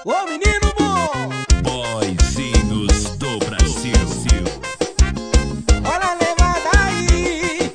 Ô menino bom! Boyzinhos do Brasil. Olha a levada aí!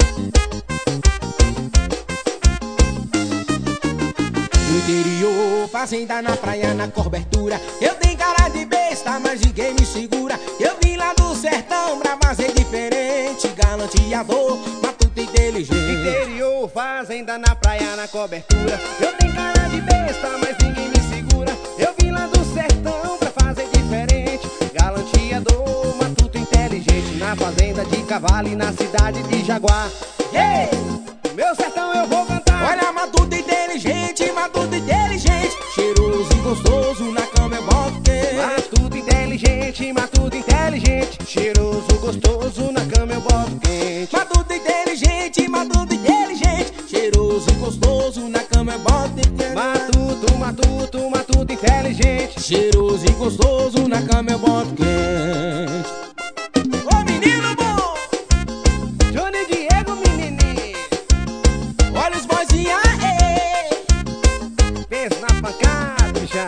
No interior, fazenda na praia, na cobertura. Eu tenho cara de besta, mas ninguém me segura. Eu vim lá do sertão pra fazer diferente. Galanteador, matuto inteligente. Interior, fazenda na praia, na cobertura. Eu tenho cara de besta, mas ninguém me segura. Eu vim lá do sertão pra fazer diferente. Galanteador, matuto inteligente. Na fazenda de cavalo e na cidade de Jaguar. Hey! Meu sertão eu vou cantar. Olha, matuto inteligente, matuto inteligente. Cheiroso e gostoso, na cama eu boto quente. Matuto inteligente, matuto inteligente. Cheiroso, gostoso, na cama eu boto quente. Matuto inteligente, matuto inteligente. Cheiroso e gostoso, na cama eu boto quente. Matuto, matuto, matuto inteligente. Cheiroso e gostoso, na cama eu boto quente. Ô menino bom! Johnny Diego, menininho. Olha os boizinhos aí! Pensa na pancada já.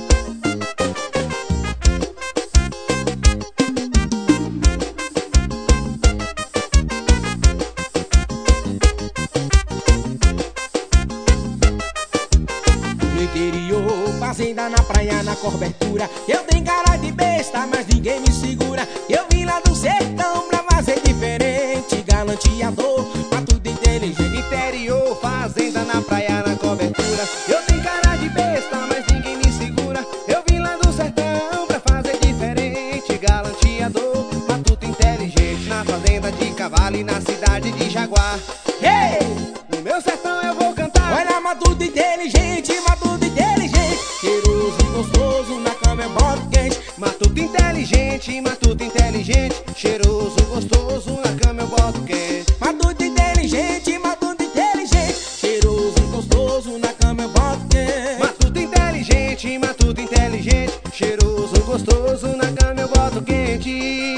No interior, fazenda na praia, na cobertura. Eu tenho cara de besta, mas ninguém me segura. Eu vim lá do sertão pra fazer diferente. Galanteador, matuto inteligente. Interior, fazenda na praia, na cobertura. Eu tenho cara de besta, mas ninguém me segura. Eu vim lá do sertão pra fazer diferente. Galanteador, matuto inteligente. Na fazenda de cavalo e na cidade de Jaguar. Hey! No meu sertão eu vou cantar. Olha, matuto inteligente, matuto inteligente. Cheiroso e gostoso, na cama eu boto quente. Matuto inteligente, matuto inteligente. Cheiroso, gostoso, na cama eu boto quente. Matuto inteligente, matuto inteligente. Cheiroso e gostoso, na cama eu boto quente. Matuto inteligente, matuto inteligente. Cheiroso, gostoso, na cama eu boto quente.